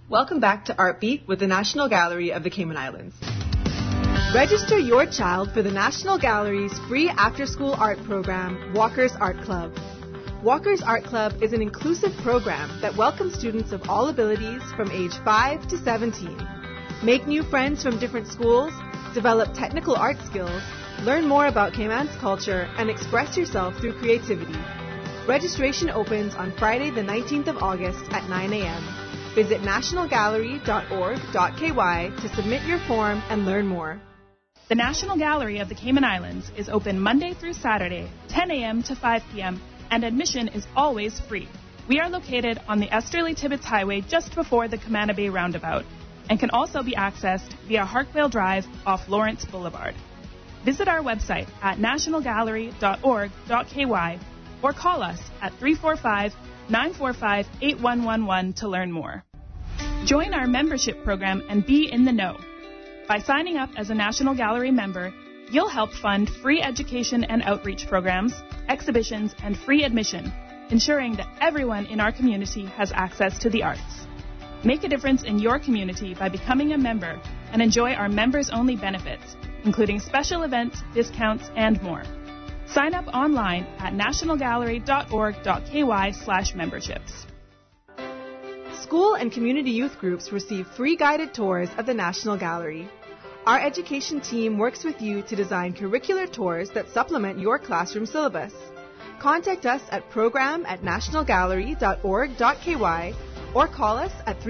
Welcome back to Artbeat with the National Gallery of the Cayman Islands. Register your child for the National Gallery's free after-school art program, Walker's Art Club. Walker's Art Club is an inclusive program that welcomes students of all abilities from age 5 to 17. Make new friends from different schools, develop technical art skills, learn more about Cayman's culture, and express yourself through creativity. Registration opens on Friday the 19th of August at 9 a.m. Visit nationalgallery.org.ky to submit your form and learn more. The National Gallery of the Cayman Islands is open Monday through Saturday, 10 a.m. to 5 p.m., and admission is always free. We are located on the Esterly-Tibbetts Highway just before the Camana Bay Roundabout and can also be accessed via Harkvale Drive off Lawrence Boulevard. Visit our website at nationalgallery.org.ky or call us at 345-945-8111 to learn more. Join our membership program and be in the know. By signing up as a National Gallery member, you'll help fund free education and outreach programs, exhibitions, and free admission, ensuring that everyone in our community has access to the arts. Make a difference in your community by becoming a member and enjoy our members-only benefits, including special events, discounts, and more. Sign up online at nationalgallery.org.ky/memberships. School and community youth groups receive free guided tours of the National Gallery. Our education team works with you to design curricular tours that supplement your classroom syllabus. Contact us at program@nationalgallery.org.ky or call us at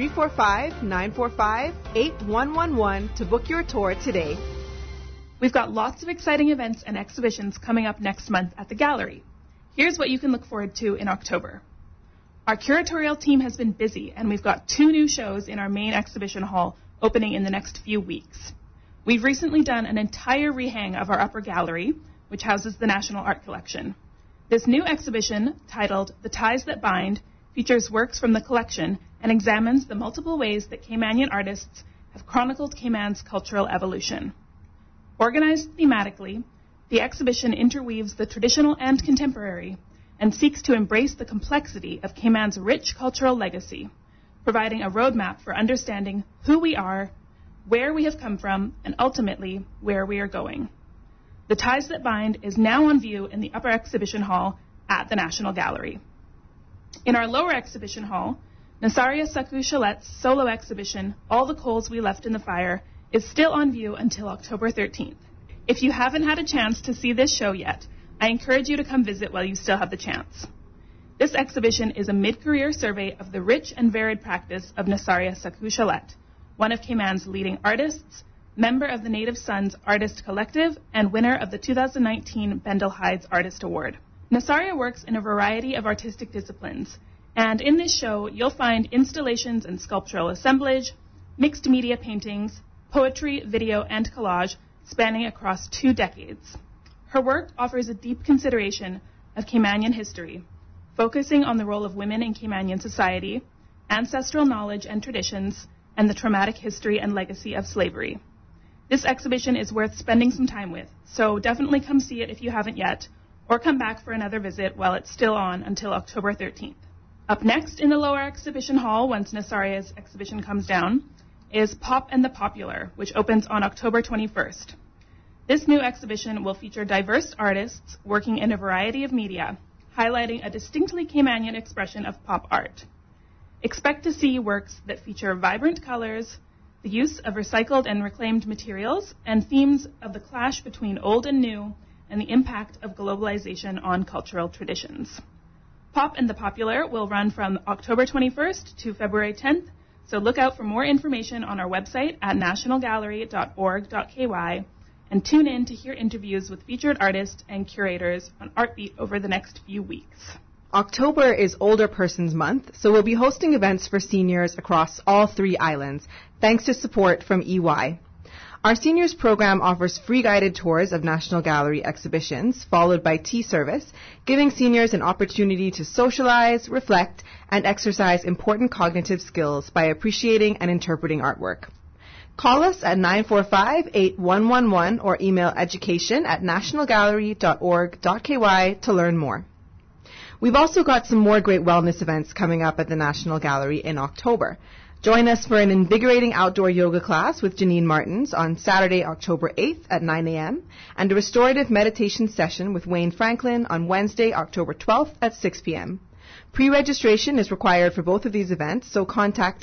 345-945-8111 to book your tour today. We've got lots of exciting events and exhibitions coming up next month at the Gallery. Here's what you can look forward to in October. Our curatorial team has been busy, and we've got 2 new shows in our main exhibition hall opening in the next few weeks. We've recently done an entire rehang of our upper gallery, which houses the National Art Collection. This new exhibition, titled The Ties That Bind, features works from the collection and examines the multiple ways that Caymanian artists have chronicled Cayman's cultural evolution. Organized thematically, the exhibition interweaves the traditional and contemporary and seeks to embrace the complexity of Cayman's rich cultural legacy, providing a roadmap for understanding who we are, where we have come from, and ultimately where we are going. The Ties That Bind is now on view in the upper exhibition hall at the National Gallery. In our lower exhibition hall, Nasaria Saku Chalet's solo exhibition, All the Coals We Left in the Fire, is still on view until October 13th. If you haven't had a chance to see this show yet, I encourage you to come visit while you still have the chance. This exhibition is a mid-career survey of the rich and varied practice of Nasaria Saku Chalet, one of Cayman's leading artists, member of the Native Sons Artist Collective, and winner of the 2019 Bendel Hydes Artist Award. Nasaria works in a variety of artistic disciplines, and in this show you'll find installations and sculptural assemblage, mixed media paintings, poetry, video, and collage spanning across 2 decades. Her work offers a deep consideration of Caymanian history, focusing on the role of women in Caymanian society, ancestral knowledge and traditions, and the traumatic history and legacy of slavery. This exhibition is worth spending some time with, so definitely come see it if you haven't yet, or come back for another visit while it's still on until October 13th. Up next in the lower exhibition hall, once Nasaria's exhibition comes down, is Pop and the Popular, which opens on October 21st. This new exhibition will feature diverse artists working in a variety of media, highlighting a distinctly Caymanian expression of pop art. Expect to see works that feature vibrant colors, the use of recycled and reclaimed materials, and themes of the clash between old and new, and the impact of globalization on cultural traditions. Pop and the Popular will run from October 21st to February 10th, so look out for more information on our website at nationalgallery.org.ky and tune in to hear interviews with featured artists and curators on Artbeat over the next few weeks. October is Older Persons Month, so we'll be hosting events for seniors across all 3 islands, thanks to support from EY. Our seniors program offers free guided tours of National Gallery exhibitions, followed by tea service, giving seniors an opportunity to socialize, reflect, and exercise important cognitive skills by appreciating and interpreting artwork. Call us at 945-8111 or email education@nationalgallery.org.ky to learn more. We've also got some more great wellness events coming up at the National Gallery in October. Join us for an invigorating outdoor yoga class with Janine Martins on Saturday, October 8th at 9 a.m. and a restorative meditation session with Wayne Franklin on Wednesday, October 12th at 6 p.m. Pre-registration is required for both of these events, so contact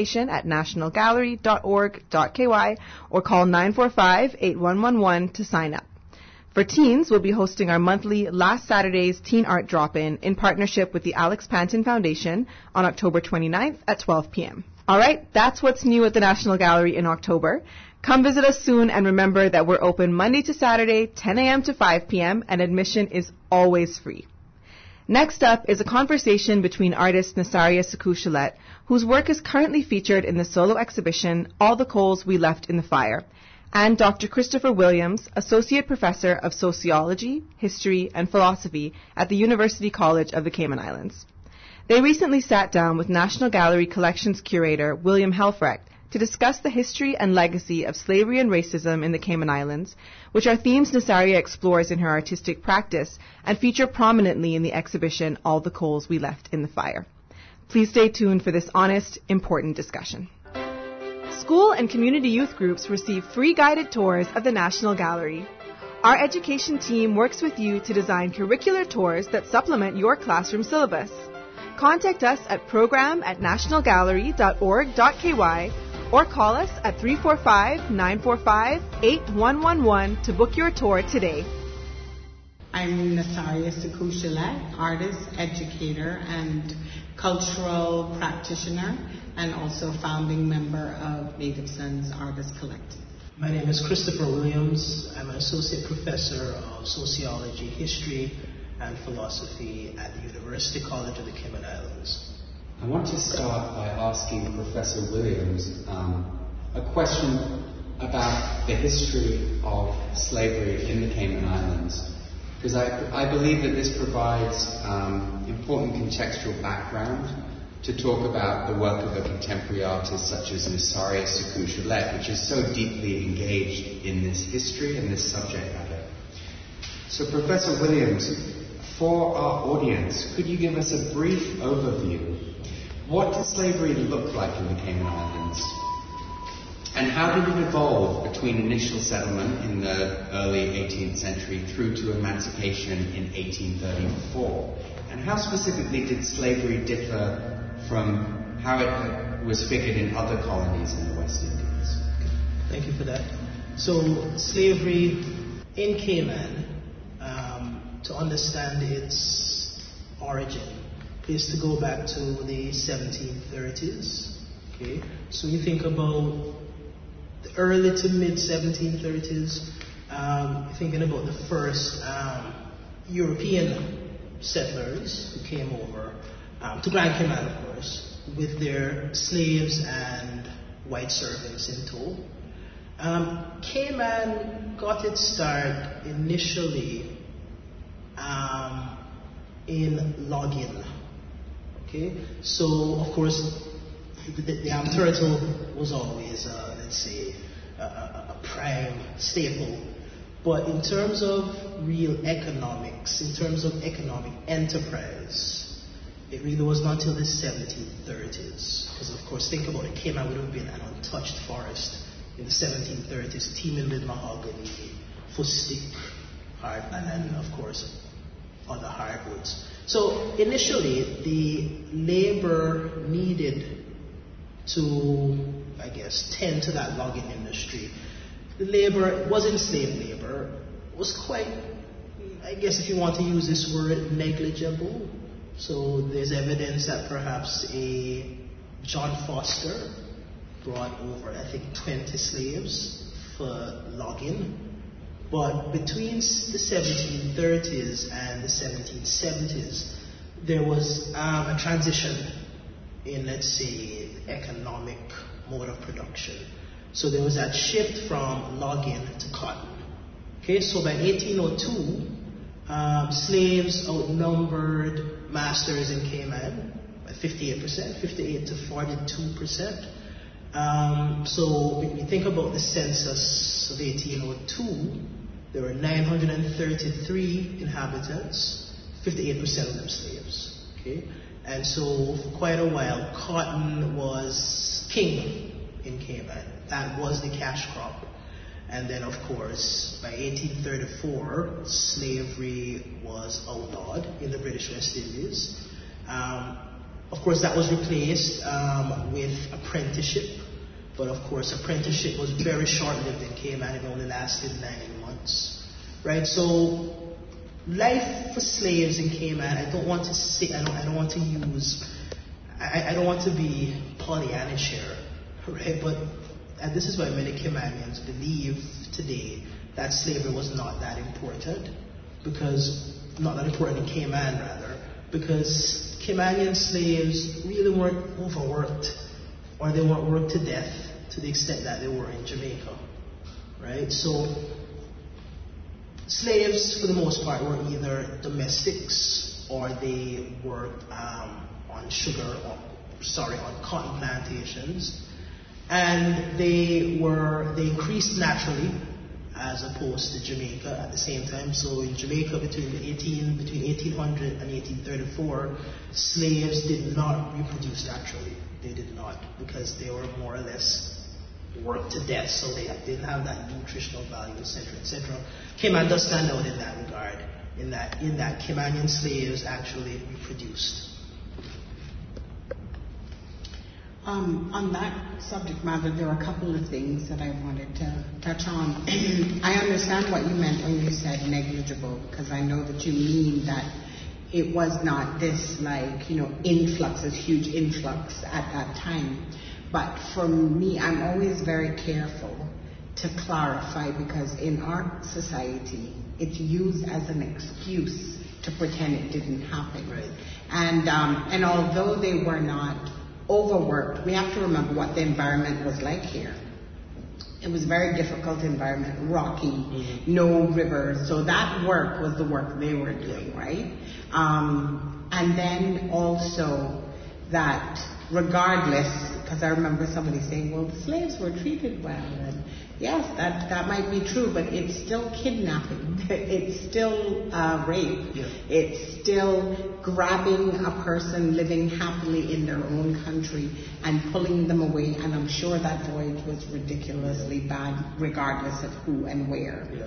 education@nationalgallery.org.ky or call 945-8111 to sign up. For teens, we'll be hosting our monthly Last Saturday's Teen Art Drop-In in partnership with the Alex Panton Foundation on October 29th at 12 p.m. All right, that's what's new at the National Gallery in October. Come visit us soon, and remember that we're open Monday to Saturday, 10 a.m. to 5 p.m., and admission is always free. Next up is a conversation between artist Nasaria Sekou-Chillette, whose work is currently featured in the solo exhibition All the Coals We Left in the Fire, and Dr. Christopher Williams, Associate Professor of Sociology, History, and Philosophy at the University College of the Cayman Islands. They recently sat down with National Gallery Collections Curator William Helfrecht to discuss the history and legacy of slavery and racism in the Cayman Islands, which are themes Nasaria explores in her artistic practice and feature prominently in the exhibition All the Coals We Left in the Fire. Please stay tuned for this honest, important discussion. School and community youth groups receive free guided tours of the National Gallery. Our education team works with you to design curricular tours that supplement your classroom syllabus. Contact us at program@nationalgallery.org.ky or call us at 345-945-8111 to book your tour today. I'm Nasaria Sekou-Chillette, artist, educator, and cultural practitioner, and also founding member of Native Sons Artist Collective. My name is Christopher Williams. I'm an associate professor of sociology, history, and philosophy at the University College of the Cayman Islands. I want to start by asking Professor Williams a question about the history of slavery in the Cayman Islands, because I believe that this provides important contextual background to talk about the work of a contemporary artist such as Nasaria Sekou-Chillette, which is so deeply engaged in this history and this subject matter. So Professor Williams, for our audience, could you give us a brief overview? What does slavery look like in the Cayman Islands? And how did it evolve between initial settlement in the early 18th century through to emancipation in 1834? And how specifically did slavery differ from how it was figured in other colonies in the West Indies? Thank you for that. So slavery in Cayman, to understand its origin, is to go back to the 1730s. Okay, so you think about the early to mid 1730s. You're thinking about the first European settlers who came over to Grand Cayman, of course, with their slaves and white servants in tow. Cayman got its start initially in logging. Okay, so of course the turtle was always, let's say, a prime staple. But in terms of real economics, in terms of economic enterprise, it really wasn't until the 1730s. Because of course, think about it, Cayman would have been an untouched forest in the 1730s, teeming with mahogany, fustic, hardland, and of course, other hardwoods. So initially, the labor needed to, I guess, tend to that logging industry, the labor was enslaved labor, was quite, I guess if you want to use this word, negligible. So there's evidence that perhaps a John Foster brought over, I think, 20 slaves for logging. But between the 1730s and the 1770s, there was a transition in, let's say, economic mode of production. So there was that shift from logging to cotton. Okay, so by 1802, slaves outnumbered masters in Cayman by 58%, 58 to 42%. So when you think about the census of 1802, there were 933 inhabitants, 58% of them slaves. Okay, and so for quite a while, cotton was king in Cayman. That was the cash crop. And then, of course, by 1834, slavery was outlawed in the British West Indies. Of course, that was replaced with apprenticeship. But of course, apprenticeship was very short-lived in Cayman. It only lasted 9 months. Right? So, life for slaves in Cayman, I don't want to say, I don't want to use, I don't want to be Pollyannish here, right? But and this is why many Caymanians believe today that slavery was not that important, not that important in Cayman rather, because Caymanian slaves really weren't overworked, or they weren't worked to death to the extent that they were in Jamaica, right? So slaves, for the most part, were either domestics or they worked on cotton plantations. And they increased naturally as opposed to Jamaica at the same time. So in Jamaica between 1800 and 1834, slaves did not reproduce naturally. They did not, because they were more or less worked to death, so they didn't have that nutritional value, etc., etc. Cayman does stand out in that regard, in that Caymanian slaves actually reproduced. On that subject matter, there are a couple of things that I wanted to touch on. I understand what you meant when you said negligible, because I know that you mean that it was not this huge influx at that time. But for me, I'm always very careful to clarify, because in our society, it's used as an excuse to pretend it didn't happen. Right. And although they were not overworked, we have to remember what the environment was like here. It was a very difficult environment, rocky, no rivers. So that work was the work they were doing, right? And then also that regardless, because I remember somebody saying, well, the slaves were treated well. And yes, that might be true, but it's still kidnapping. It's still rape. Yeah. It's still grabbing a person living happily in their own country and pulling them away. And I'm sure that voyage was ridiculously bad, regardless of who and where. Yeah.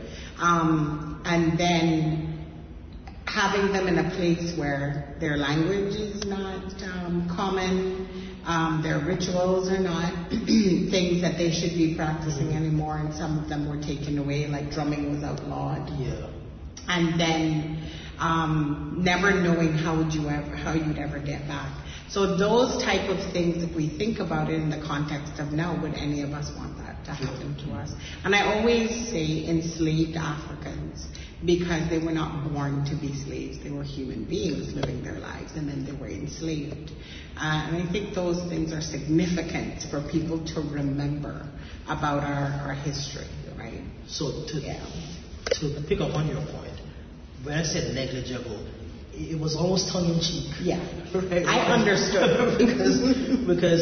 And then having them in a place where their language is not common, their rituals are not things that they should be practicing anymore, and some of them were taken away, like drumming was outlawed. Yeah. And then never knowing how you'd ever get back. So those type of things, if we think about it in the context of now, would any of us want that to happen to us? And I always say enslaved Africans, because they were not born to be slaves. They were human beings living their lives, and then they were enslaved. And I think those things are significant for people to remember about our history, right? So to pick up on your point, when I said negligible, it was almost tongue-in-cheek. Yeah, right? I understood. because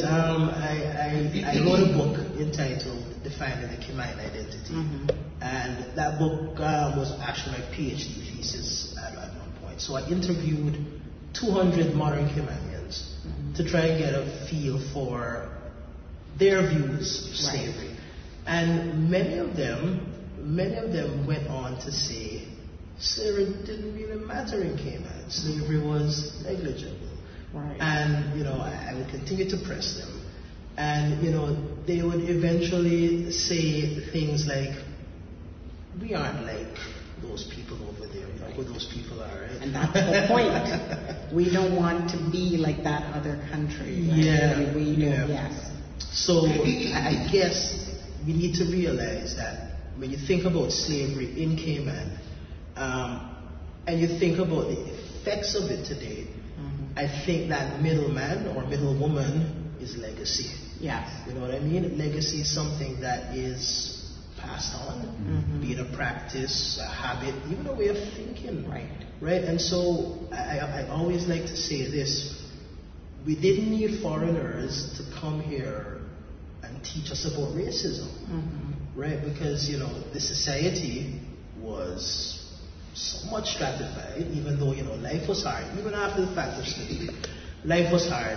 I wrote a book entitled Defining the Cayman Identity. And that book was actually my PhD thesis at one point. So I interviewed 200 modern Caymanians to try and get a feel for their views of slavery. Right. And many of them went on to say slavery didn't really matter in Cayman. Slavery was negligible. Right. And, I would continue to press them. And, they would eventually say things like, we aren't like those people over there, who those people are, right? And that's the point. We don't want to be like that other country. Right? Yeah. Yes. So I guess we need to realize that when you think about slavery in Cayman, and you think about the effects of it today, I think that middleman or middlewoman is legacy. Yes. You know what I mean? Legacy is something that is passed on, be it a practice, a habit, even a way of thinking. Right? And so I always like to say this: we didn't need foreigners to come here and teach us about racism, right? Because the society was somewhat stratified, even though life was hard. Even after the fact of slavery, life was hard.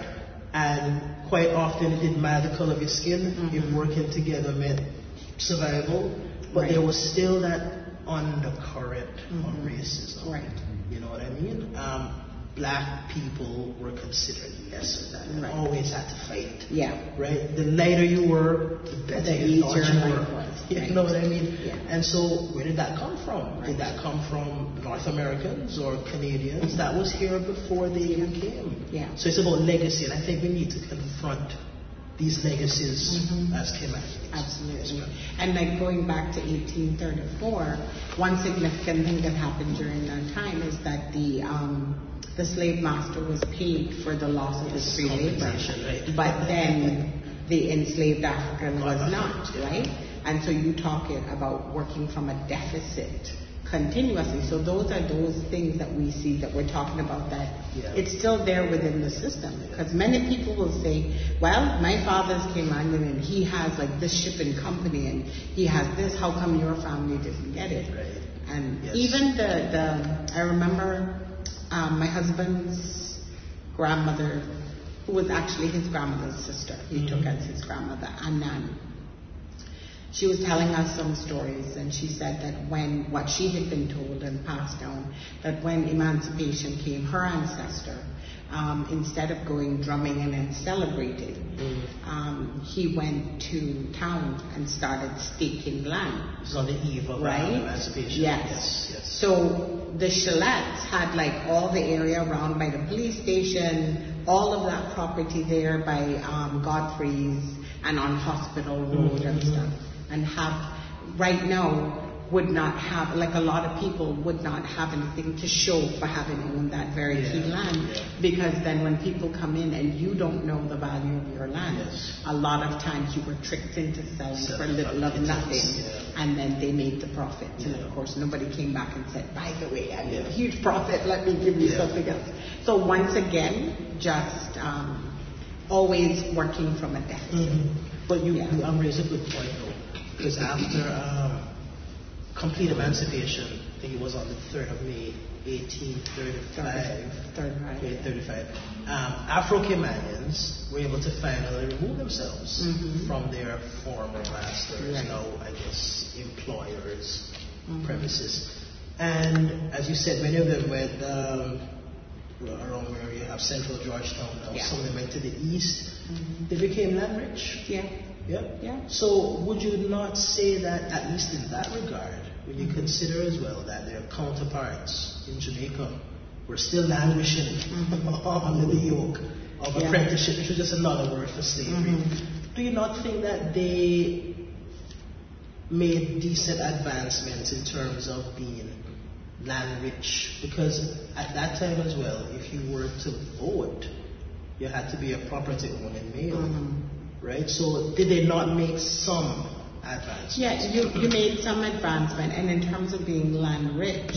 And quite often it didn't matter the color of your skin, if working together meant survival, but there was still that undercurrent of racism. Right. You know what I mean? Black people were considered lesser than, always had to fight. Yeah. Right? The lighter you were, the better you thought you were. You know what I mean? Yeah. And so where did that come from? Did that come from North Americans or Canadians? That was here before they even came. Yeah. So it's about legacy, and I think we need to confront these legacies as Caymanians. Absolutely. And like going back to 1834, one significant thing that happened during that time is that the slave master was paid for the loss of his free labor, right? but then the enslaved African was not, right? And so you talk about working from a deficit continuously. So those are those things that we see that we're talking about, that it's still there within the system. Because many people will say, well, my father's Caymanian and he has like this shipping company and he has this, how come your family didn't get it? Right. And even I remember my husband's grandmother, who was actually his grandmother's sister, he took as his grandmother, Annan. She was telling us some stories, and she said that what she had been told and passed down, that when emancipation came, her ancestor, instead of going drumming and then celebrating, he went to town and started staking land. It was on the eve of emancipation. Yes. So the Chalets had like all the area around by the police station, all of that property there by Godfrey's and on Hospital Road and stuff. And right now would not have, like a lot of people would not have anything to show for having owned that very key land, because then when people come in and you don't know the value of your land, a lot of times you were tricked into selling for little of nothing, and then they made the profits. And of course nobody came back and said, by the way, I made a huge profit, let me give you something else. So once again, just always working from a deficit. But you raised a good point though, because after complete emancipation, I think it was on the 3rd of May, 1835. Afro-Caymanians were able to finally remove themselves from their former masters, now I guess employers' premises. And as you said, many of them went around where you have central Georgetown now. Some of them went to the east. They became land rich. So would you not say that, at least in that regard, would you consider as well that their counterparts in Jamaica were still languishing under the yoke of apprenticeship, which was just another word for slavery? Do you not think that they made decent advancements in terms of being land rich? Because at that time as well, if you were to vote, you had to be a property owning male, right? So did they not make some advancements? Yeah, you made some advancement, and in terms of being land rich,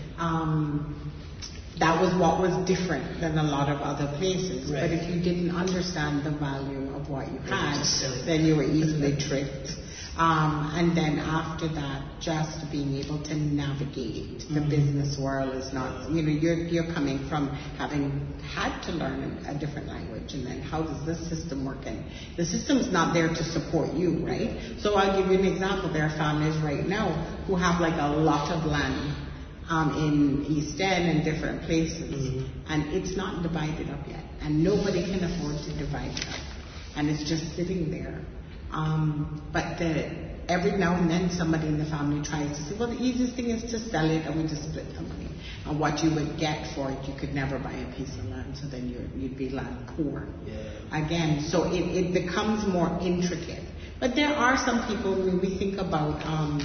that was what was different than a lot of other places. But if you didn't understand the value of what you had, then you were easily tricked. And then after that, just being able to navigate the business world is not, you're coming from having had to learn a different language, and then how does this system work? And the system's not there to support you, right? So I'll give you an example. There are families right now who have like a lot of land in East End and different places, and it's not divided up yet, and nobody can afford to divide it up, and it's just sitting there. But every now and then somebody in the family tries to say, well, the easiest thing is to sell it and we just split the money. And what you would get for it, you could never buy a piece of land, so then you'd be land poor. Again, so it becomes more intricate. But there are some people, when we think about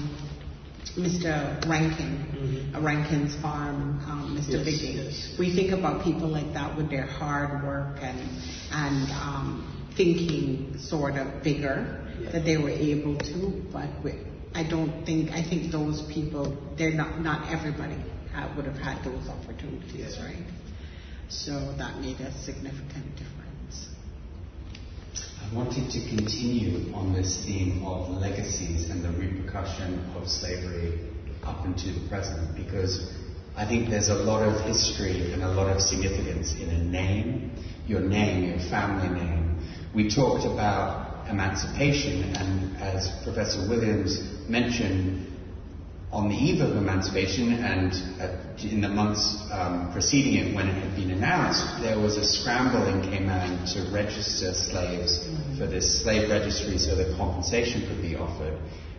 Mr. Rankin, Rankin's farm, Mr. Bigging, we think about people like that with their hard work and thinking sort of bigger, that they were able to, but I think those people, they're not everybody would have had those opportunities, right? So that made a significant difference. I wanted to continue on this theme of legacies and the repercussion of slavery up into the present, because I think there's a lot of history and a lot of significance in a name, your family name. We talked about emancipation, and as Professor Williams mentioned, on the eve of emancipation and in the months preceding it, when it had been announced, there was a scramble in Cayman to register slaves for this slave registry so that compensation could be offered.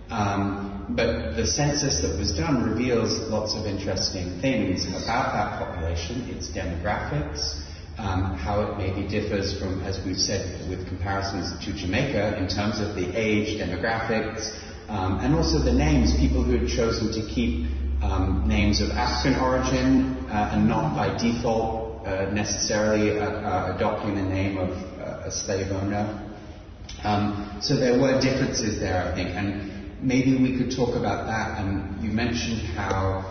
But the census that was done reveals lots of interesting things about that population, its demographics, how it maybe differs from, as we've said, with comparisons to Jamaica in terms of the age, demographics, and also the names, people who had chosen to keep names of African origin and not by default necessarily adopting the name of a slave owner. So there were differences there, I think, and maybe we could talk about that. And you mentioned how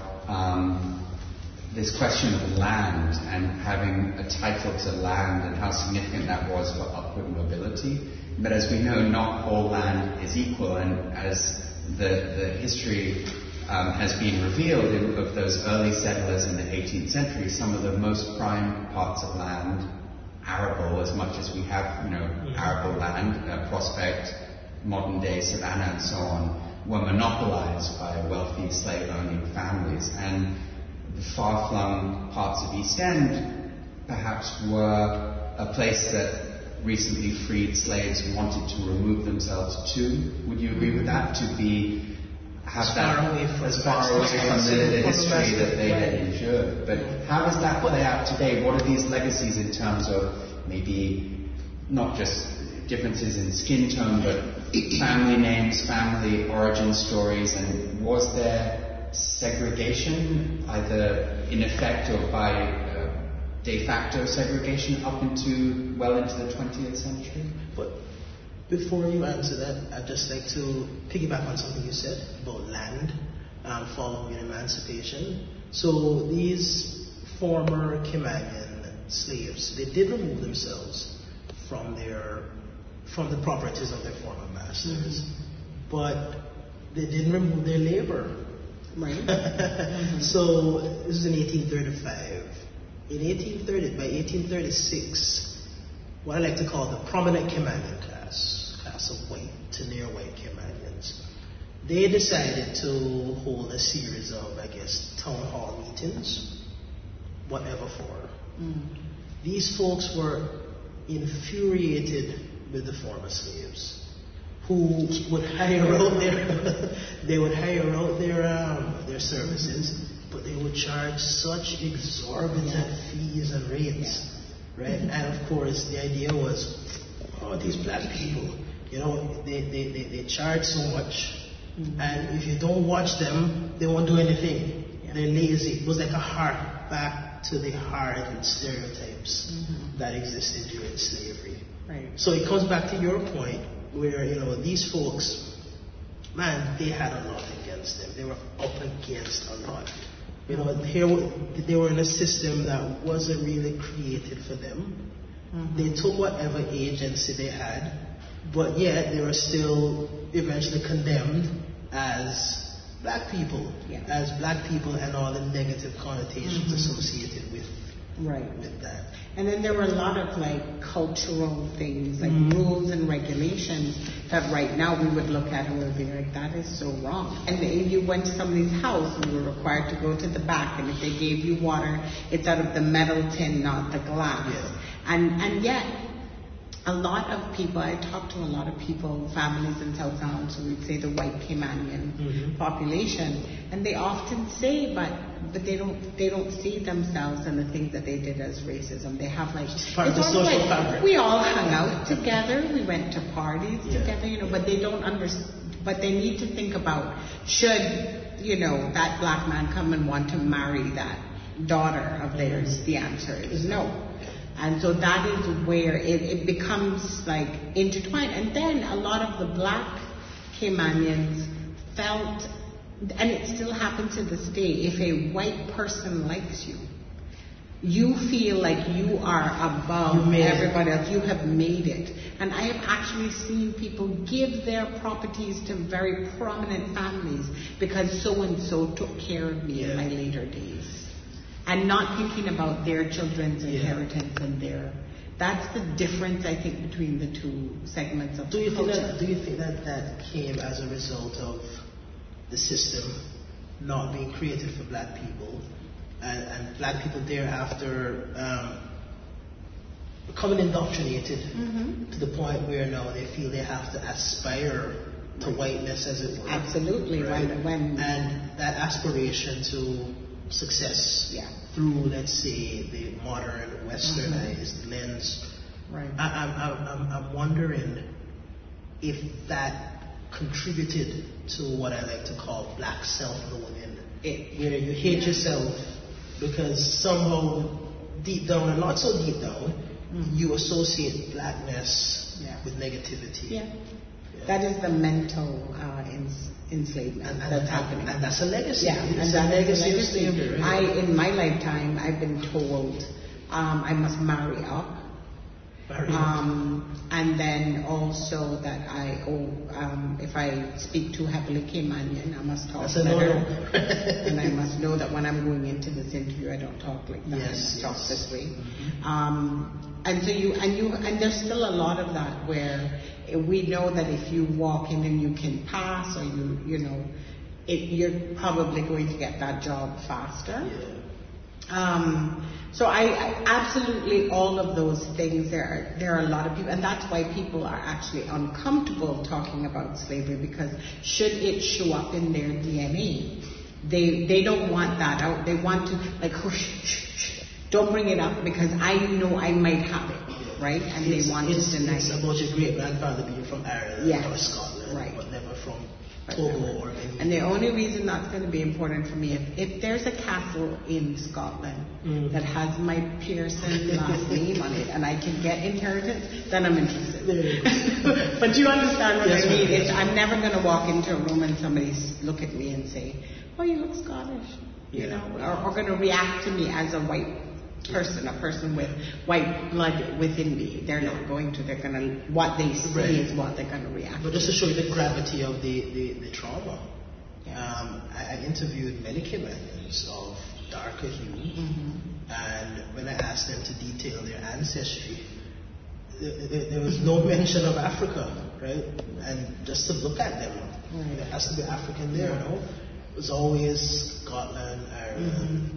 this question of land and having a title to land and how significant that was for upward mobility. But as we know, not all land is equal, and as the history has been revealed of those early settlers in the 18th century, some of the most prime parts of land, arable, as much as we have, arable land, Prospect, modern day Savannah and so on, were monopolized by wealthy slave-owning families. And the far-flung parts of East End perhaps were a place that recently freed slaves wanted to remove themselves to. Would you agree with that? To be as far away from the history that they had endured. But how does that play out today? What are these legacies in terms of maybe not just differences in skin tone, but family names, family origin stories? And was there segregation, either in effect or by de facto segregation up into well into the 20th century? But before you answer that, I'd just like to piggyback on something you said about land following emancipation. So these former Caymanian slaves, they did remove themselves from the properties of their former masters, but they didn't remove their labor. Right. So this is in 1835. By 1836, what I like to call the prominent Caymanian class of white to near white Caymanians, they decided to hold a series of, town hall meetings, whatever for. These folks were infuriated with the former slaves, who would hire out their services, but they would charge such exorbitant fees and rates, right? And of course, the idea was, these black people, they charge so much, and if you don't watch them, they won't do anything. They're lazy. It was like a hark back to the hardened stereotypes that existed during slavery. Right. So it comes back to your point, where these folks, man, they had a lot against them. They were up against a lot. Here they were in a system that wasn't really created for them. They took whatever agency they had, but yet they were still eventually condemned as black people, and all the negative connotations associated with that. And then there were a lot of cultural things, rules and regulations that right now we would look at and we would be like, that is so wrong. And if you went to somebody's house, you were required to go to the back, and if they gave you water, it's out of the metal tin, not the glass. Yeah. And yet, a lot of people, I talked to a lot of people, families in South Sound, so we'd say the white Caymanian population, and they often say, but they don't see themselves in the things that they did as racism. They have it's part of the social fabric. We all hung out together, we went to parties together, but they don't understand. But they need to think about, should that black man come and want to marry that daughter of theirs? The answer is no. And so that is where it becomes intertwined. And then a lot of the black Caymanians felt, and it still happens to this day, if a white person likes you, you feel like you are above everybody else. You have made it. And I have actually seen people give their properties to very prominent families because so-and-so took care of me in my later days. and not thinking about their children's inheritance and their. That's the difference, I think, between the two segments of culture. Do you think that came as a result of the system not being created for black people, and black people thereafter becoming indoctrinated to the point where now they feel they have to aspire to whiteness, as it were? Absolutely. Right? When and that aspiration to success through, let's say, the modern westernized lens. Right. I'm wondering if that contributed to what I like to call black self-loathing, where you hate yourself because somehow deep down, and not so deep down, you associate blackness with negativity. Yeah. That is the mental enslavement that's happening. And that's a legacy. Yeah, it's and that's a legacy. of slavery. Right? In my lifetime, I've been told I must marry up. And then also that I if I speak too heavily Caymanian, I must talk better. And I must know that when I'm going into this interview, I don't talk like that. I must talk this way. And so and there's still a lot of that where we know that if you walk in and you can pass, or you're probably going to get that job faster. So I absolutely, all of those things, there are a lot of people, and that's why people are actually uncomfortable talking about slavery, because should it show up in their DNA, they don't want that out. They want to, like, shh, don't bring it up because I know I might have it, right? And they want to deny it. It's about your great-grandfather being from Ireland or Scotland, but never from Togo or any. And the only reason that's going to be important for me, if there's a castle in Scotland that has my Pearson last name on it and I can get inheritance, then I'm interested. But you understand what I mean? I'm never going to walk into a room and somebody look at me and say, "Oh, you look Scottish," or going to react to me as a white person, a person with white blood within me. They're not going to. They're going to, what they see is what they're going to react. But just to show you the gravity of the trauma, I interviewed many Caymanians of darker hue, and when I asked them to detail their ancestry, there was no mention of Africa, right? And just to look at them, there has to be African there, no? It was always Scotland, Ireland,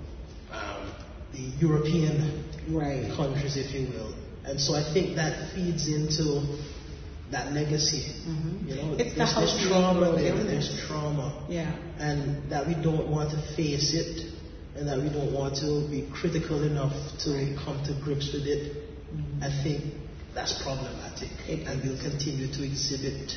the European countries, if you will. And so I think that feeds into that legacy. It's the there's trauma there. There's trauma. And that we don't want to face it, and that we don't want to be critical enough to come to grips with it. I think that's problematic. And we'll continue to exhibit,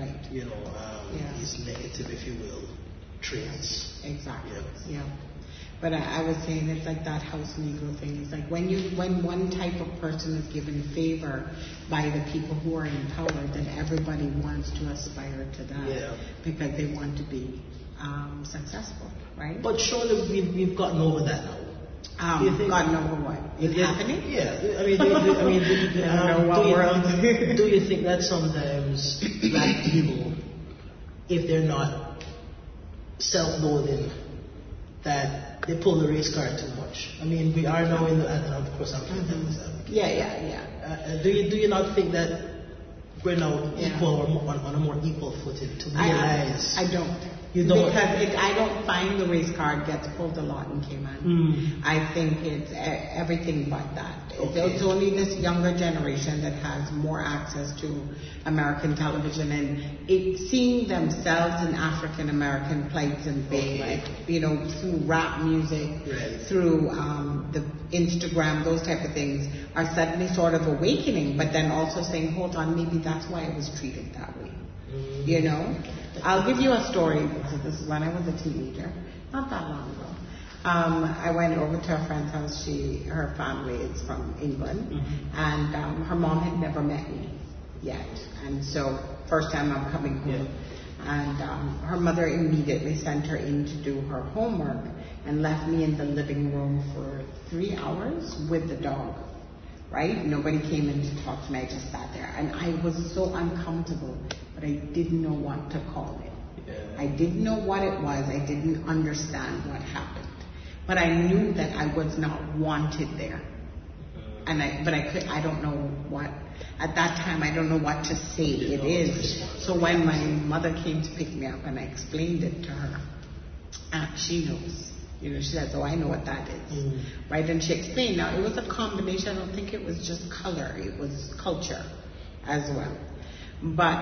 these negative, if you will, traits. Exactly. But I was saying it's like that house Negro thing. It's like when one type of person is given favor by the people who are in power, then everybody wants to aspire to that because they want to be successul, right? But surely we've gotten over that now. Gotten over what? It's happening? Yeah. Do you think that sometimes black people, if they're not self-loathing, that they pull the race card too much? I mean, we are now in the, and of course I'm playing devil's advocate. Do you not think that we're now equal or on a more equal footing to realize? I don't. You don't? Because I don't find the race card gets pulled a lot in Cayman. I think it's everything but that. It's only this younger generation that has more access to American television and seeing themselves in African American plights and fame, through rap music, through the Instagram, those type of things are suddenly sort of awakening, but then also saying, hold on, maybe that's why I was treated that way. I'll give you a story. This is when I was a teenager, not that long ago. I went over to a friend's house. Her family is from England, and her mom had never met me yet. And so, first time I'm coming home. And her mother immediately sent her in to do her homework and left me in the living room for 3 hours with the dog. Right? Nobody came in to talk to me. I just sat there. And I was so uncomfortable, but I didn't know what to call it. I didn't know what it was. I didn't understand what happened. but I knew that I was not wanted there. And I don't know what, at that time, I don't know what to say it is. So when my mother came to pick me up and I explained it to her, she knows. She says, oh, I know what that is. Right? And she explained. Now, it was a combination. I don't think it was just color. It was culture as well. But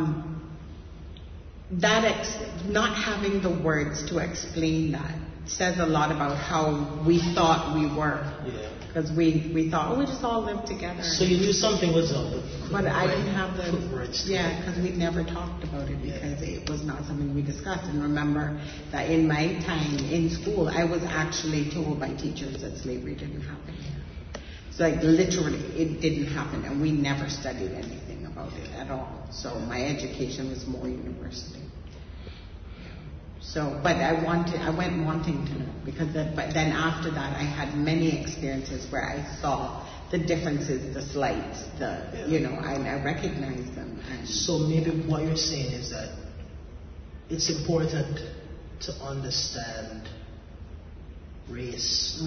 not having the words to explain that says a lot about how we thought we were. Because we thought, we just all live together. So you knew something was up. But I didn't have the words. Yeah, because we never talked about it because it was not something we discussed. And remember that in my time in school, I was actually told by teachers that slavery didn't happen here. So literally, it didn't happen. And we never studied anything about it at all. So my education was more university. So, but I went wanting to know but then after that I had many experiences where I saw the differences, the slights, I recognized them. So maybe what you're saying is that it's important to understand race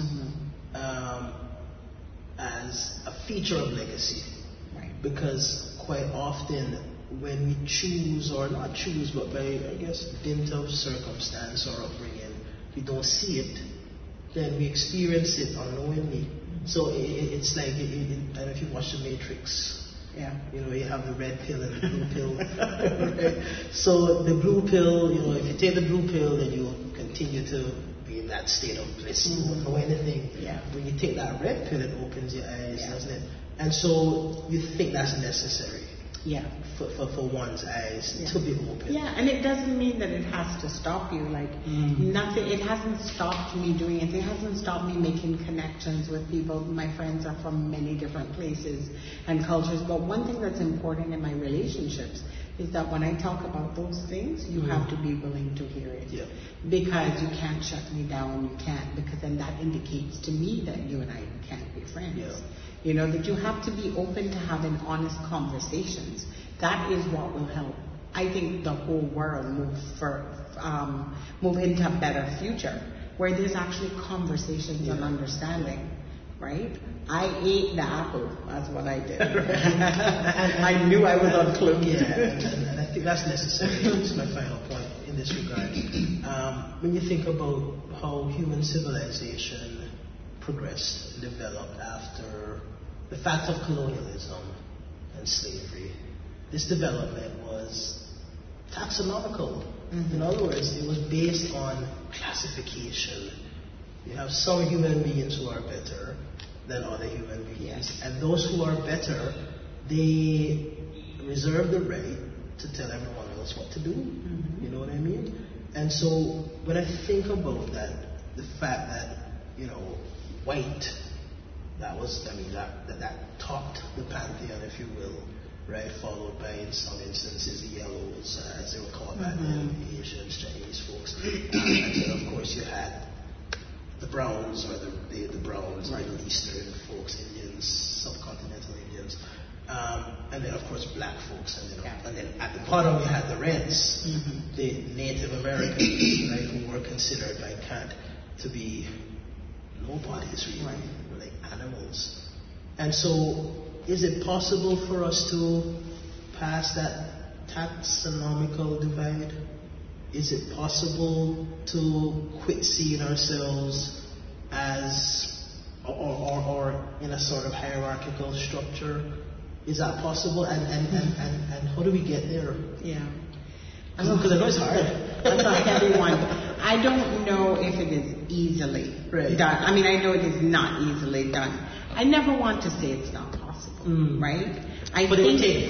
as a feature of legacy, right? Because quite often, when we choose, or not choose, but by, I guess, dint of circumstance or upbringing, we don't see it, then we experience it unknowingly. So it's like, I don't know if you watch The Matrix. Yeah. You have the red pill and the blue pill. Right? So the blue pill, if you take the blue pill, then you'll continue to be in that state of bliss. You won't know anything. Yeah. When you take that red pill, it opens your eyes, doesn't it? And so you think that's necessary. Yeah. For one's eyes to be open. Yeah, and it doesn't mean that it has to stop you. Nothing, it hasn't stopped me doing it. It hasn't stopped me making connections with people. My friends are from many different places and cultures. But one thing that's important in my relationships is that when I talk about those things, you have to be willing to hear it. Yeah. Because you can't shut me down. You can't, because then that indicates to me that you and I can't be friends. Yeah. That you have to be open to having honest conversations. That is what will help, I think, the whole world move into a better future, where there's actually conversations and understanding, right? I ate the apple. That's what I did. I knew I was on clue. Yeah, and I think that's necessary. It's my final point in this regard. When you think about how human civilization progressed and developed after the fact of colonialism and slavery, this development was taxonomical. In other words, it was based on classification. You have some human beings who are better than other human beings, and those who are better, they reserve the right to tell everyone else what to do. You know what I mean? And so when I think about that, the fact that white, that topped the pantheon, if you will, right? Followed by, in some instances, the yellows, as they were called back then, Asians, Chinese folks. And then, of course, you had the browns, or the browns, Middle Eastern folks, Indians, subcontinental Indians. And then, of course, black folks. And then at the bottom, you had the reds, the Native Americans, right, who were considered by Kant to be nobodies, really, like animals. And so, is it possible for us to pass that taxonomical divide? Is it possible to quit seeing ourselves as, or in a sort of hierarchical structure? Is that possible? And how do we get there? Yeah. Because I know it's hard. That's a heavy one. I don't know if it is easily done. I mean, I know it is not easily done. I never want to say it's not possible, right? But it would take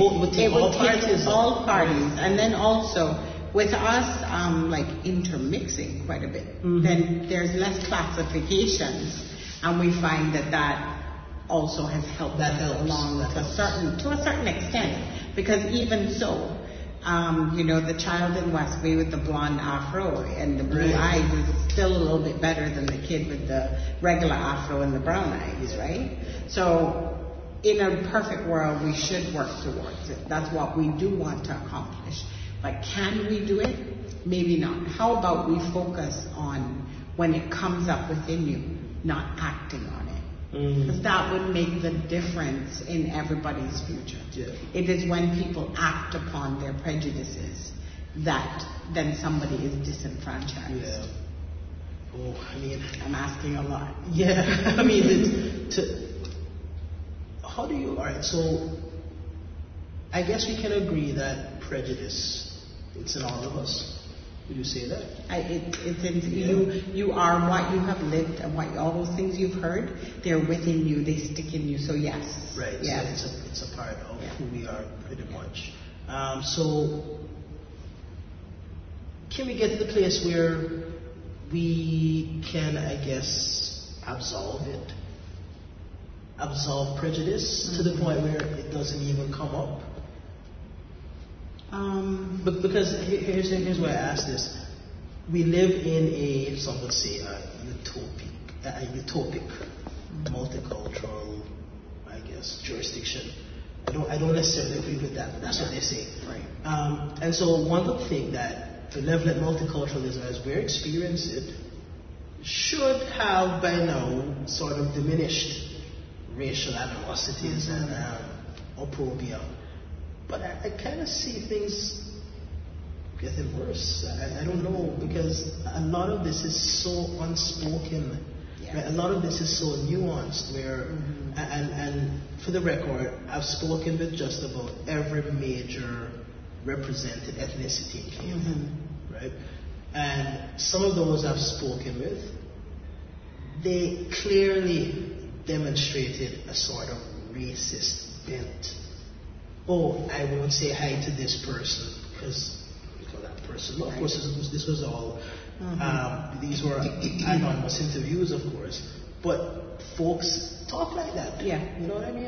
all parties. And then also, with us intermixing quite a bit, then there's less classifications, and we find that also has helped along to a certain extent. Because even so, the child in Westby with the blonde afro and the blue eyes is still a little bit better than the kid with the regular afro and the brown eyes, right? So in a perfect world, we should work towards it. That's what we do want to accomplish. But can we do it? Maybe not. How about we focus on when it comes up within you, not acting on it. Because that would make the difference in everybody's future. Yeah. It is when people act upon their prejudices that then somebody is disenfranchised. Yeah. Oh, I mean, I'm asking a lot. yeah. I mean, how do you? All right. So, I guess we can agree that prejudice, it's in all of us. Would you say that? It's in you are what you have lived, and what all those things you've heard, they're within you. They stick in you. So yes. Right. Yes. So it's a part of who we are, pretty much. So, can we get to the place where we can, I guess, absolve prejudice to the point where it doesn't even come up? But because here's why I ask this: we live in some would say a utopic, multicultural, I guess, jurisdiction. I don't necessarily agree with that, but that's what they say. Right. And so one would think that the level of multiculturalism, as we're experiencing it, should have by now sort of diminished racial animosities and opprobrium. But I kind of see things getting worse. I don't know, because a lot of this is so unspoken. Yeah. Right? A lot of this is so nuanced where, and for the record, I've spoken with just about every major represented ethnicity in Kenya, right? And some of those I've spoken with, they clearly demonstrated a sort of racist bent. Oh, I won't say hi to this person because that person. Well, of course, this was all. These were anonymous interviews, of course, but folks talk like that. Yeah, you know what I mean.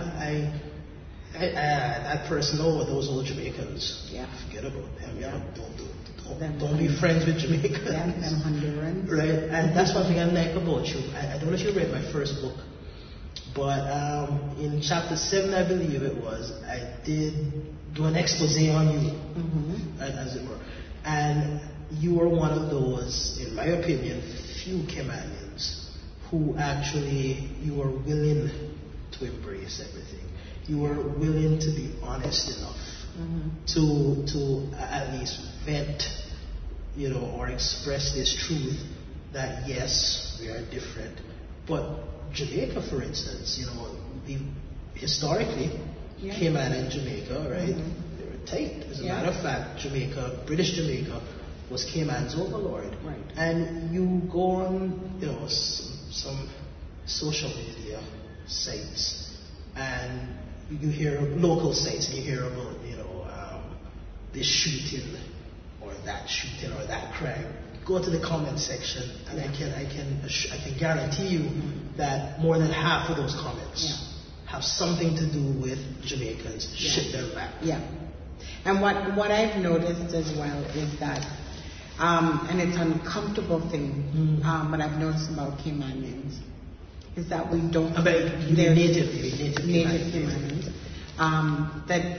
That person, those old Jamaicans. Yeah, forget about them. Yeah. Don't be friends with Jamaicans. Yeah, them Hondurans. Right, and that's one thing I like about you. I don't know if you read my first book. But in chapter 7, I believe it was, I did do an expose on you, as it were. And you were one of those, in my opinion, few Caymanians who actually, you were willing to embrace everything. You were willing to be honest enough to at least vent, or express this truth that yes, we are different. But Jamaica, for instance, historically, Cayman and Jamaica, right? They were tight. As a matter of fact, British Jamaica, was Cayman's overlord. Right. And you go on, some social media sites, and you hear local sites, and you hear about, this shooting or that crime. Go to the comment section, and I can guarantee you that more than half of those comments have something to do with Jamaicans shit their back. Yeah. And what I've noticed as well is that, and it's an uncomfortable thing, but I've noticed about Caymanians, is that we don't. They're native Caymanians. That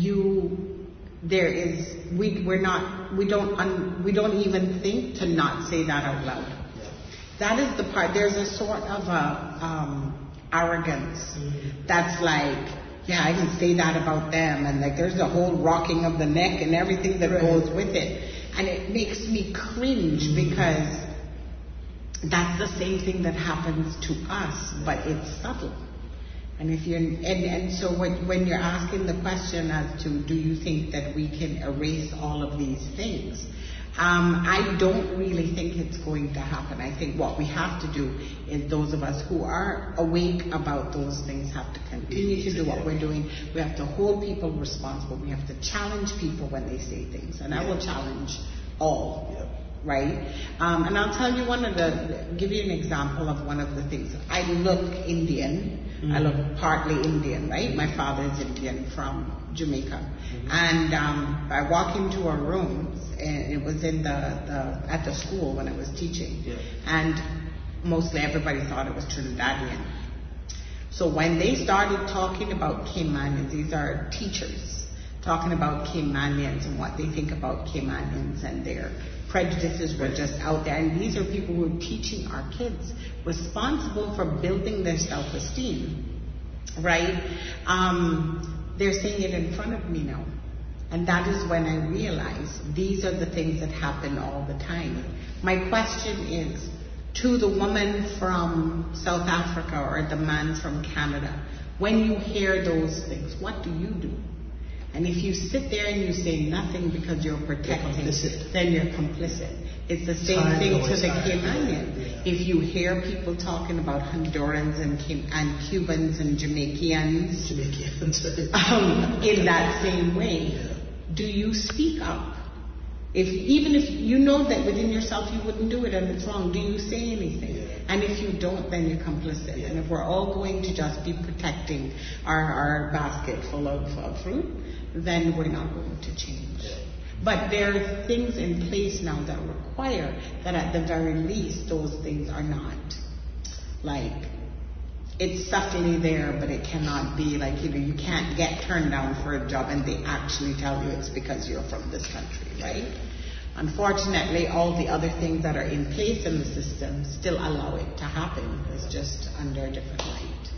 we don't even think to not say that out loud. Yeah. That is the part. There's a sort of arrogance that's like, I can say that about them, and like there's a whole rocking of the neck and everything that goes with it, and it makes me cringe because that's the same thing that happens to us, but it's subtle. And if you're and so when you're asking the question as to do you think that we can erase all of these things, I don't really think it's going to happen. I think what we have to do is those of us who are awake about those things have to continue to do what we're doing. We have to hold people responsible. We have to challenge people when they say things, and I will challenge all. Right? And I'll tell you give you an example of one of the things. I look Indian. I look partly Indian, right? My father is Indian from Jamaica. And I walk into our rooms, and it was at the school when I was teaching. And mostly everybody thought it was Trinidadian. So when they started talking about Caymanians, these are teachers, talking about Caymanians and what they think about Caymanians, and their prejudices were just out there. And these are people who are teaching our kids, responsible for building their self-esteem, right? They're saying it in front of me now. And that is when I realized these are the things that happen all the time. My question is, to the woman from South Africa or the man from Canada, when you hear those things, what do you do? And if you sit there and you say nothing because you're protecting, then you're complicit. It's the same thing to the Caymanian. Yeah. If you hear people talking about Hondurans and Cubans and Jamaicans in that same way, do you speak up? Even if you know that within yourself you wouldn't do it and it's wrong, do you say anything? Yeah. And if you don't, then you're complicit. Yeah. And if we're all going to just be protecting our basket full of fruit, then we're not going to change. Yeah. But there are things in place now that require that at the very least those things are not like, it's subtly there, but it cannot be like, you can't get turned down for a job and they actually tell you it's because you're from this country, right? Unfortunately, all the other things that are in place in the system still allow it to happen. It's just under a different light.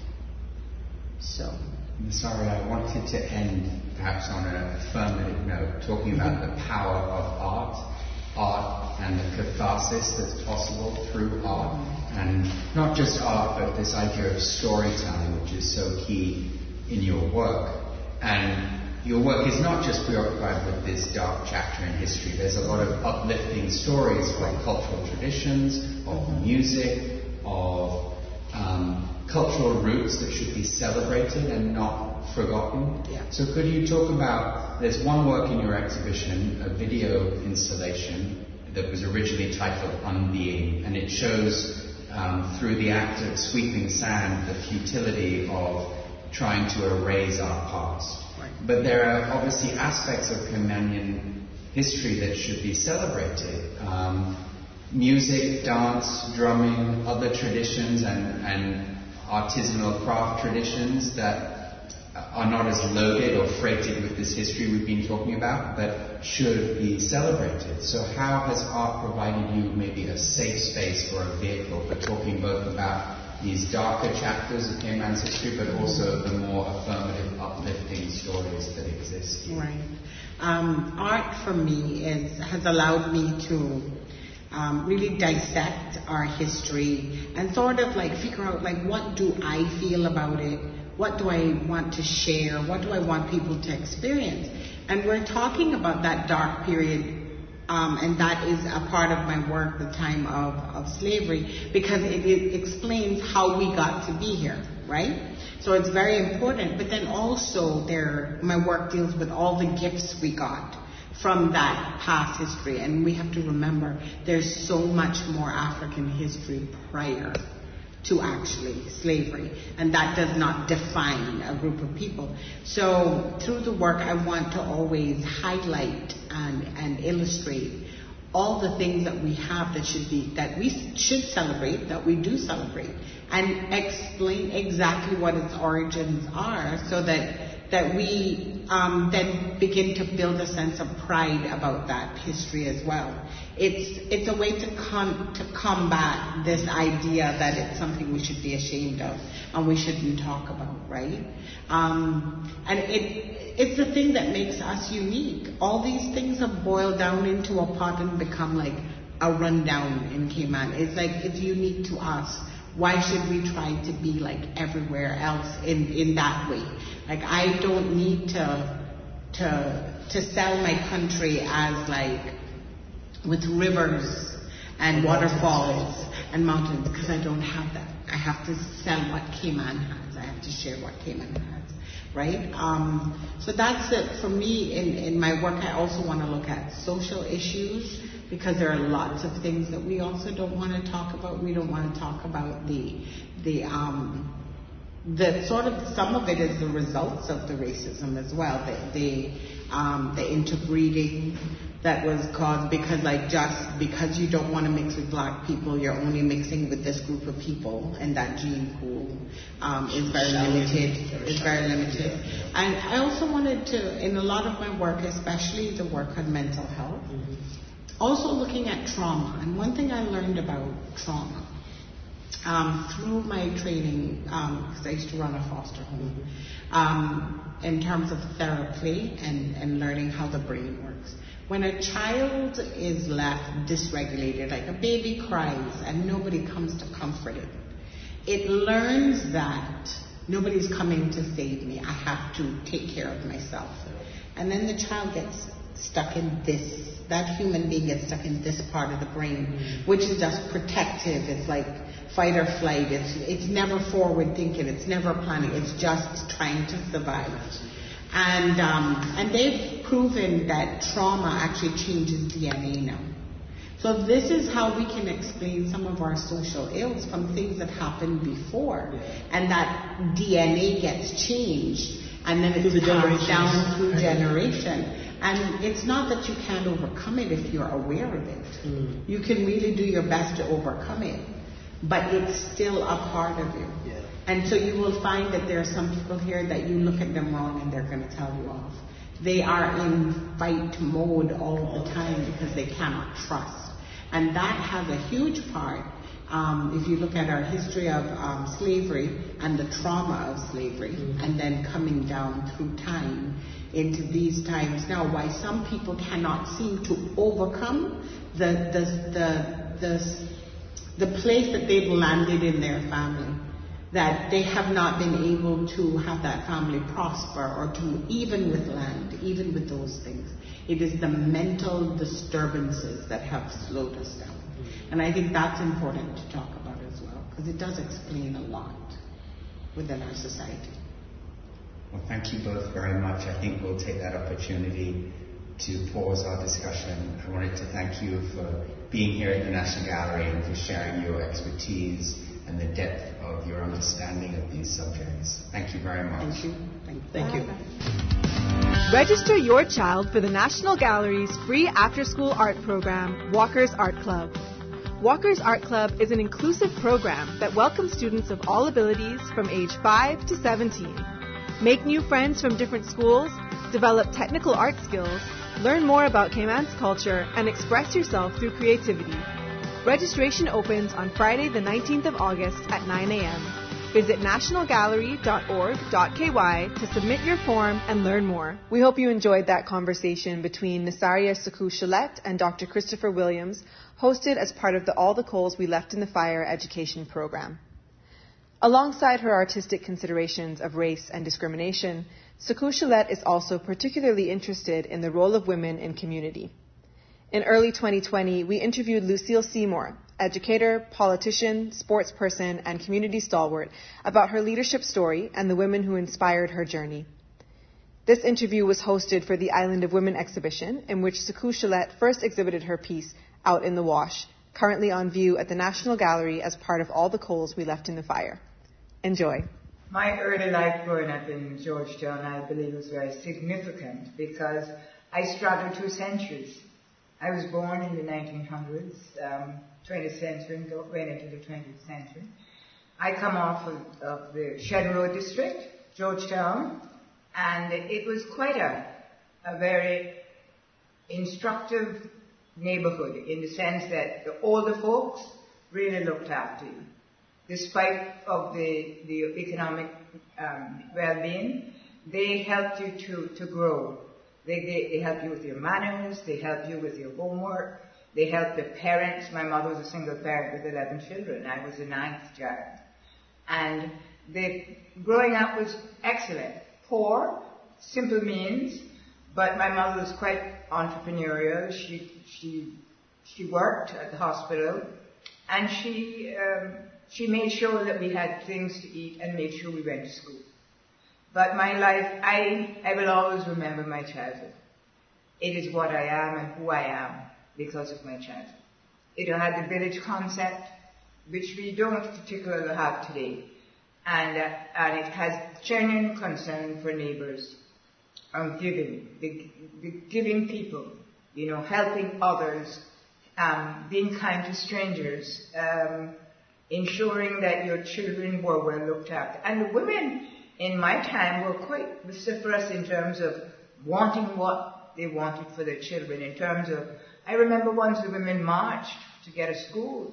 So. Sorry, I wanted to end perhaps on an affirmative note, talking about the power of art and the catharsis that's possible through art. And not just art, but this idea of storytelling, which is so key in your work. And your work is not just preoccupied with this dark chapter in history. There's a lot of uplifting stories from cultural traditions, of music, of cultural roots that should be celebrated and not forgotten. Yeah. So could you talk about, there's one work in your exhibition, a video installation that was originally titled Unbeing, and it shows through the act of sweeping sand the futility of trying to erase our past. Right. But there are obviously aspects of Caymanian history that should be celebrated. Music, dance, drumming, other traditions and artisanal craft traditions that are not as loaded or freighted with this history we've been talking about, but should be celebrated. So how has art provided you maybe a safe space or a vehicle for talking both about these darker chapters of Cayman's history, but also the more affirmative, uplifting stories that exist here? Right. Art for me has allowed me to really dissect our history and sort of like figure out like, what do I feel about it? What do I want to share? What do I want people to experience? And we're talking about that dark period, and that is a part of my work, the time of slavery, because it explains how we got to be here, right? So it's very important. But then also my work deals with all the gifts we got from that past history. And we have to remember there's so much more African history prior to actually slavery, and that does not define a group of people. So through the work, I want to always highlight and illustrate all the things that we have that we should celebrate, that we do celebrate, and explain exactly what its origins are, so that we then begin to build a sense of pride about that history as well. It's a way to combat this idea that it's something we should be ashamed of and we shouldn't talk about, right? And it's the thing that makes us unique. All these things have boiled down into a pot and become like a rundown in Cayman. It's like, it's unique to us. Why should we try to be like everywhere else in that way? Like, I don't need to sell my country as like with rivers and waterfalls and mountains, because I don't have that. I have to sell what Cayman has. I have to share what Cayman has, right? So that's it for me. In my work, I also want to look at social issues, because there are lots of things that we also don't want to talk about. We don't want to talk about the sort of, some of it is the results of the racism as well, the interbreeding, that was caused because just because you don't want to mix with black people, you're only mixing with this group of people, and that gene pool is very limited. And I also wanted to, in a lot of my work, especially the work on mental health, also looking at trauma. And one thing I learned about trauma through my training, because I used to run a foster home, in terms of therapy and learning how the brain works. When a child is left dysregulated, like a baby cries and nobody comes to comfort it learns that nobody's coming to save me. I have to take care of myself. And then the child gets stuck in this, that human being gets stuck in this part of the brain, which is just protective. It's like fight or flight. It's never forward thinking. It's never planning. It's just trying to survive. And they've proven that trauma actually changes DNA now. So this is how we can explain some of our social ills from things that happened before, and that DNA gets changed, and then it's passed down through generation. And it's not that you can't overcome it if you're aware of it. You can really do your best to overcome it, but it's still a part of you. And so you will find that there are some people here that you look at them wrong and they're going to tell you off. They are in fight mode all the time because they cannot trust. And that has a huge part, if you look at our history of slavery and the trauma of slavery, and then coming down through time into these times now, why some people cannot seem to overcome the place that they've landed in their family. That they have not been able to have that family prosper, or to, even with land, even with those things. It is the mental disturbances that have slowed us down. And I think that's important to talk about as well, because it does explain a lot within our society. Well, thank you both very much. I think we'll take that opportunity to pause our discussion. I wanted to thank you for being here at the National Gallery and for sharing your expertise and the depth of your understanding of these subjects. Thank you very much. Thank you. Thank you. Register your child for the National Gallery's free after-school art program, Walker's Art Club. Walker's Art Club is an inclusive program that welcomes students of all abilities from age 5 to 17. Make new friends from different schools, develop technical art skills, learn more about Cayman's culture, and express yourself through creativity. Registration opens on Friday the 19th of August at 9 a.m. Visit nationalgallery.org.ky to submit your form and learn more. We hope you enjoyed that conversation between Nasaria Sekou-Chalette and Dr. Christopher Williams, hosted as part of the All the Coals We Left in the Fire education program. Alongside her artistic considerations of race and discrimination, Sekou-Chalette is also particularly interested in the role of women in community. In early 2020, we interviewed Lucille Seymour, educator, politician, sportsperson, and community stalwart, about her leadership story and the women who inspired her journey. This interview was hosted for the Island of Women exhibition, in which Sekou-Chalette first exhibited her piece, Out in the Wash, currently on view at the National Gallery as part of All the Coals We Left in the Fire. Enjoy. My early life growing up in Georgetown, I believe, was very significant because I straddled 2 centuries. I was born in the 1900s, 20th century, and went into the 20th century. I come off of the Shed Road district, Georgetown, and it was quite a very instructive neighborhood in the sense that the older folks really looked after you. Despite of the economic well-being, they helped you to grow. They help you with your manners, they help you with your homework, they help the parents. My mother was a single parent with 11 children. I was the 9th child. And growing up was excellent. Poor, simple means, but my mother was quite entrepreneurial. She worked at the hospital, and she made sure that we had things to eat and made sure we went to school. But my life, I will always remember my childhood. It is what I am and who I am because of my childhood. It had the village concept, which we don't particularly have today. And it has genuine concern for neighbors, giving, the giving people, helping others, being kind to strangers, ensuring that your children were well looked after. And the women in my time were quite vociferous in terms of wanting what they wanted for their children. In terms of, I remember once the women marched to get a school.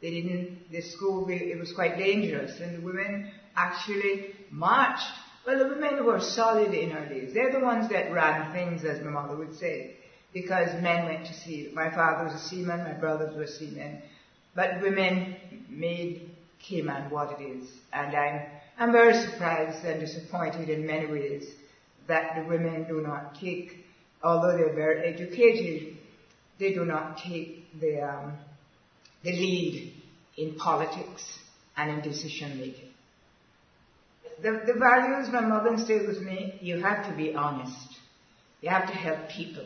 It was quite dangerous, and the women actually marched. Well, the women were solid in our days. They're the ones that ran things, as my mother would say, because men went to sea. My father was a seaman, my brothers were seamen, but women made Cayman what it is. And I'm very surprised and disappointed in many ways that the women do not take, although they're very educated, they do not take the lead in politics and in decision making. The values my mother instilled with me: you have to be honest, you have to help people,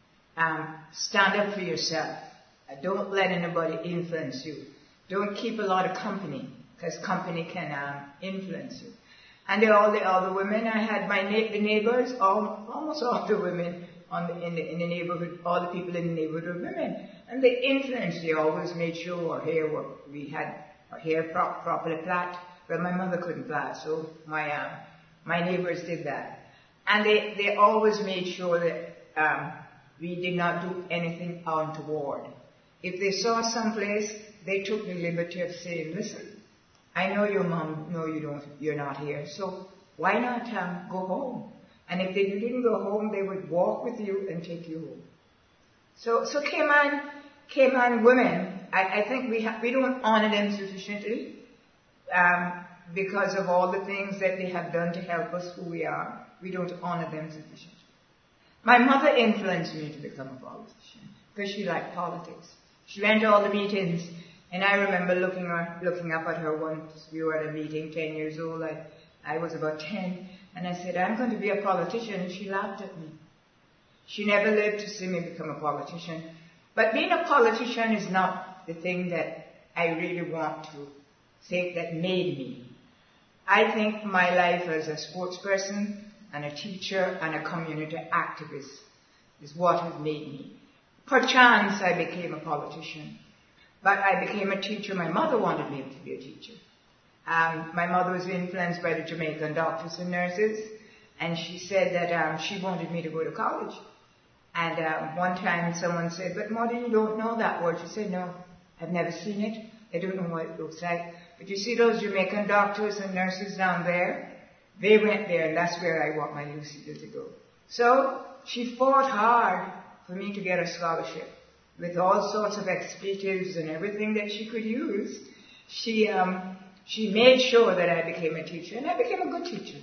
stand up for yourself, don't let anybody influence you, don't keep a lot of company, because company can influence you. And all the other women I had, the neighbors, almost all the women in the neighborhood, all the people in the neighborhood were women. And they influenced, they always made sure we had our hair properly plait. Well, my mother couldn't plait, so my neighbors did that. And they always made sure that we did not do anything untoward. If they saw someplace, they took the liberty of saying, listen, I know your mom, no you don't, you're not here, so why not go home? And if they didn't go home, they would walk with you and take you home. So Cayman women, I think we don't honor them sufficiently because of all the things that they have done to help us who we are. We don't honor them sufficiently. My mother influenced me to become a politician because she liked politics. She went to all the meetings, and I remember looking up at her once. We were at a meeting, 10 years old. I was about 10, and I said, I'm going to be a politician, and she laughed at me. She never lived to see me become a politician. But being a politician is not the thing that I really want to say that made me. I think my life as a sportsperson and a teacher and a community activist is what has made me. Perchance I became a politician, but I became a teacher. My mother wanted me to be a teacher. My mother was influenced by the Jamaican doctors and nurses, and she said that she wanted me to go to college. And one time someone said, but Mother, you don't know that word. She said, no, I've never seen it. I don't know what it looks like. But you see those Jamaican doctors and nurses down there? They went there, and that's where I want my Lucy to go. So she fought hard for me to get a scholarship with all sorts of expletives and everything that she could use. She made sure that I became a teacher, and I became a good teacher.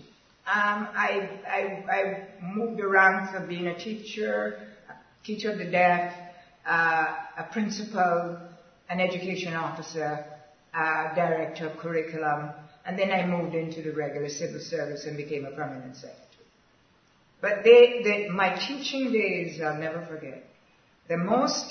I moved the ranks of being a teacher of the deaf, a principal, an education officer, director of curriculum, and then I moved into the regular civil service and became a permanent secretary. But my teaching days, I'll never forget. The most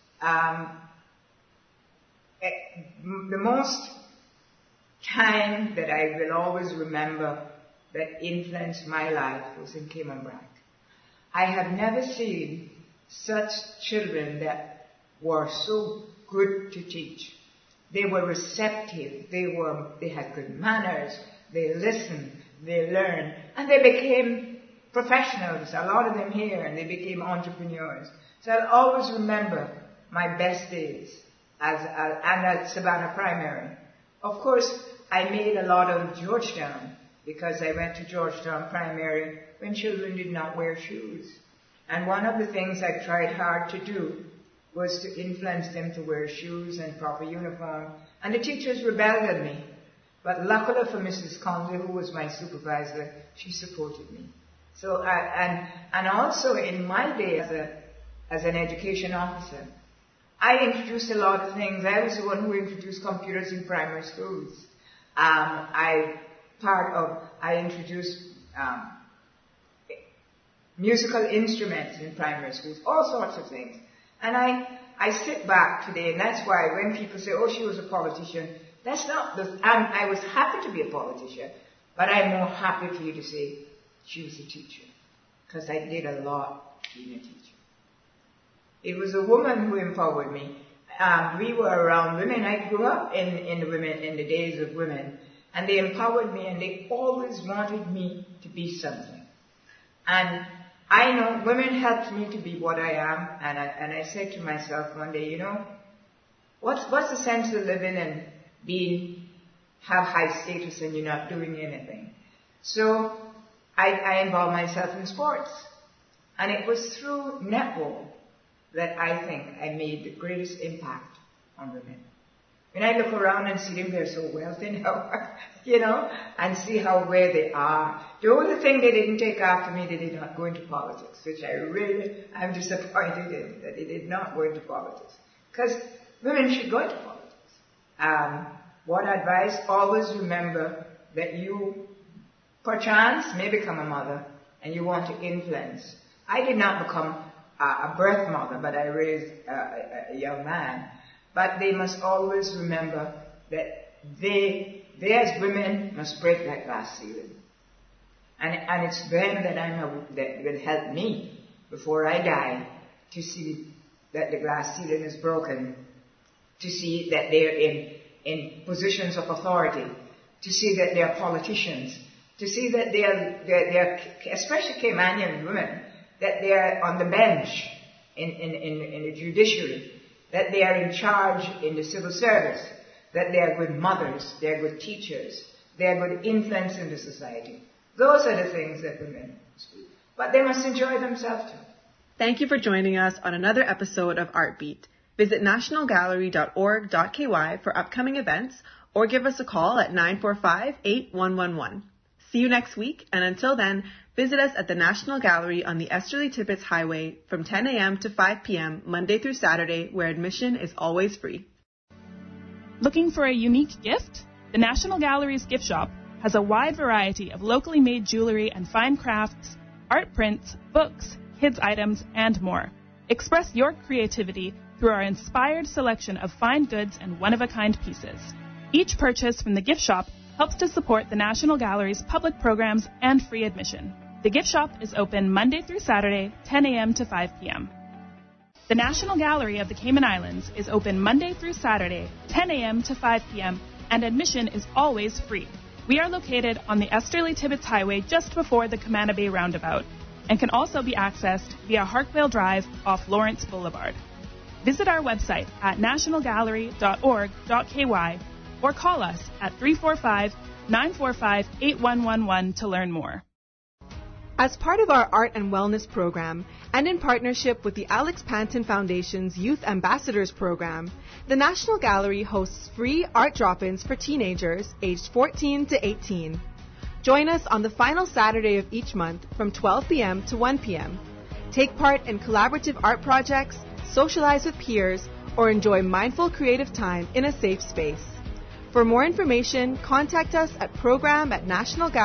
time that I will always remember that influenced my life was in Cayman Brac. I have never seen such children that were so good to teach. They were receptive, they had good manners, they listened, they learned, and they became professionals, a lot of them here, and they became entrepreneurs. So I'll always remember my best days and at Savannah Primary. Of course, I made a lot of Georgetown because I went to Georgetown Primary when children did not wear shoes. And one of the things I tried hard to do was to influence them to wear shoes and proper uniform. And the teachers rebelled at me. But luckily for Mrs. Conley, who was my supervisor, she supported me. So, and also in my day as an education officer, I introduced a lot of things. I was the one who introduced computers in primary schools. I introduced musical instruments in primary schools, all sorts of things. And I sit back today, and that's why when people say, oh, she was a politician, that's not I was happy to be a politician, but I'm more happy for you to say she was a teacher, because I did a lot being a teacher. It was a woman who empowered me. We were around women. I grew up in the days of women, and they empowered me, and they always wanted me to be something. And I know women helped me to be what I am, and I said to myself one day, what's the sense of living and have high status and you're not doing anything? So I involved myself in sports, and it was through netball that I think I made the greatest impact on women. When I look around and see them, they're so wealthy now, and see where they are. The only thing they didn't take after me, they did not go into politics, which I'm disappointed in, that they did not go into politics. Because women should go into politics. What advice? Always remember that you, perchance, may become a mother, and you want to influence. I did not become a birth mother, but I raised a young man. But they must always remember that they as women must break that glass ceiling. And it's them that will help me before I die to see that the glass ceiling is broken, to see that they're in positions of authority, to see that they're politicians, to see that they're especially Caymanian women, that they are on the bench in the judiciary, that they are in charge in the civil service, that they are good mothers, they are good teachers, they are good influence in the society. Those are the things that women must do. But they must enjoy themselves too. Thank you for joining us on another episode of Artbeat. Visit nationalgallery.org.ky for upcoming events or give us a call at 945-8111. See you next week, and until then, visit us at the National Gallery on the Esterly Tibbetts Highway from 10 a.m. to 5 p.m. Monday through Saturday, where admission is always free. Looking for a unique gift? The National Gallery's gift shop has a wide variety of locally made jewelry and fine crafts, art prints, books, kids' items, and more. Express your creativity through our inspired selection of fine goods and one-of-a-kind pieces. Each purchase from the gift shop helps to support the National Gallery's public programs and free admission. The gift shop is open Monday through Saturday, 10 a.m. to 5 p.m. The National Gallery of the Cayman Islands is open Monday through Saturday, 10 a.m. to 5 p.m., and admission is always free. We are located on the Esterly Tibbetts Highway just before the Camana Bay Roundabout, and can also be accessed via Harkvale Drive off Lawrence Boulevard. Visit our website at nationalgallery.org.ky or call us at 345-945-8111 to learn more. As part of our Art and Wellness program, and in partnership with the Alex Panton Foundation's Youth Ambassadors program, the National Gallery hosts free art drop-ins for teenagers aged 14 to 18. Join us on the final Saturday of each month from 12 p.m. to 1 p.m. Take part in collaborative art projects, socialize with peers, or enjoy mindful creative time in a safe space. For more information, contact us at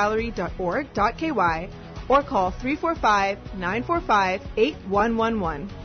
program@nationalgallery.org.ky or call 345-945-8111.